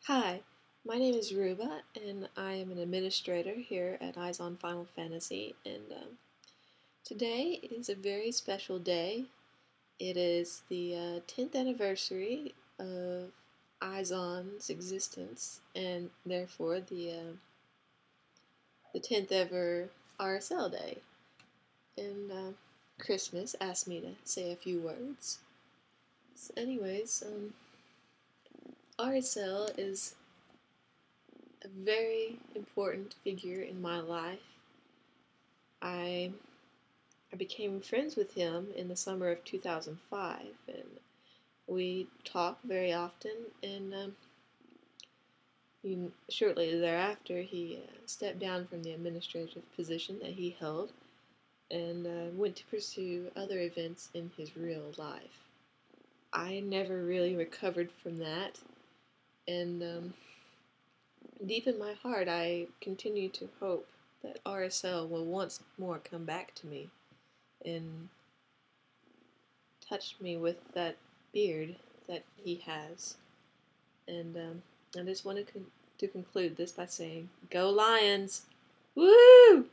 Hi, my name is Ruba, and I am an administrator here at Eyes on Final Fantasy. And today is a very special day. It is the 10th anniversary of Eyes On's existence, and therefore the 10th ever RSL day. And Christmas asked me to say a few words. So anyways, RSL is a very important figure in my life. I became friends with him in the summer of 2005, and we talk very often. And shortly thereafter, he stepped down from the administrative position that he held and went to pursue other events in his real life. I never really recovered from that, and deep in my heart, I continue to hope that RSL will once more come back to me and touch me with that beard that he has. And I just wanted to conclude this by saying, Go Lions! Woo!